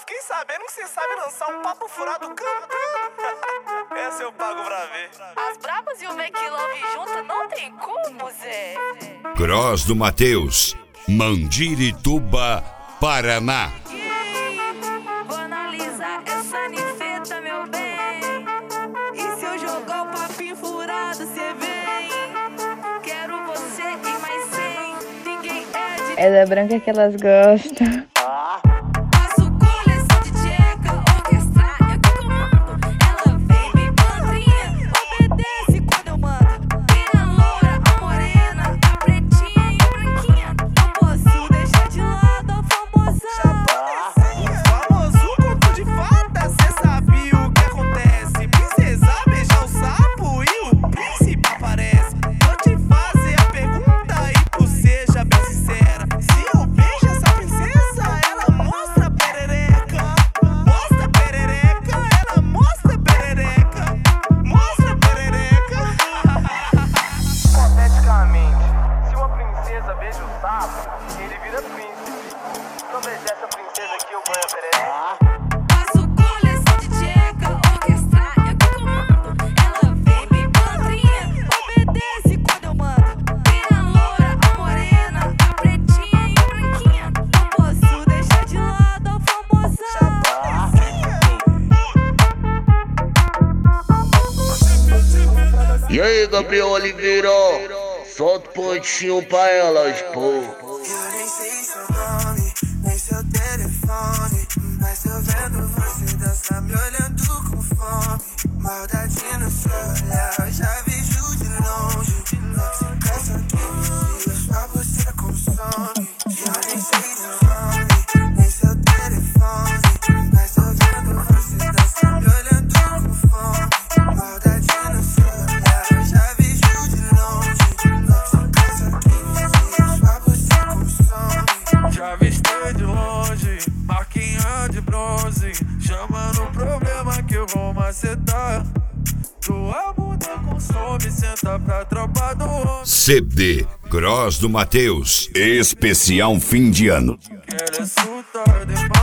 fiquei sabendo que você sabe lançar um papo furado cantando. Essa eu pago pra ver. As brabas e o Make Love junto não tem como, Zé. Gross do Matheus, Mandirituba, Paraná. Vou analisar essa ninfeta, meu bem. E se eu jogar o papinho furado, cê vem. Quero você e mais 100. Ninguém é de... É da branca que elas gostam. Faço coleção de tcheca, orquestra, eu que comando. Ela vem bem podrinha, obedece quando eu mando. Tem a loura, a morena, a pretinha e a branquinha. Não posso deixar de lado a famosão. O famoso conto de fada, cê sabe o que acontece. Princesa beija o sapo e o príncipe aparece. Vou te fazer a pergunta e tu seja bem sincera. Se eu beijo essa princesa, ela mostra perereca. Mostra perereca, ela mostra perereca. Mostra perereca. Hipoteticamente, se uma princesa beija o sapo, ele vira príncipe. Se eu beijar essa princesa aqui, eu ganho a perereca. Faço coleção de tcheca, orquestra, eu que comando. Ela vem bem podrinha, obedece quando eu mando. Tem a loura, a morena, a pretinha e a branquinha. Não posso deixar de lado a famosão. E aí, Gabriel Oliveira, solta o pontinho pra elas, pô. Eu nem sei seu nome, nem seu telefone, mas eu vendo você dançar me olhando com fome. Maldade no seu olhar, eu já vejo de longe. Você quer saber, só você consome. Eu nem sei seu nome, nem seu telefone, mas eu vendo você dançar me olhando com fome. Maldade no seu olhar, eu já vejo de longe. Você quer saber, só você consome. Já avistei de longe, marquinha de bronze, chamando o problema que eu vou macetar. Tua bunda consome, senta pra tropa do homem. CD Gross do Matheus, especial fim de ano. Ela é surtada demais.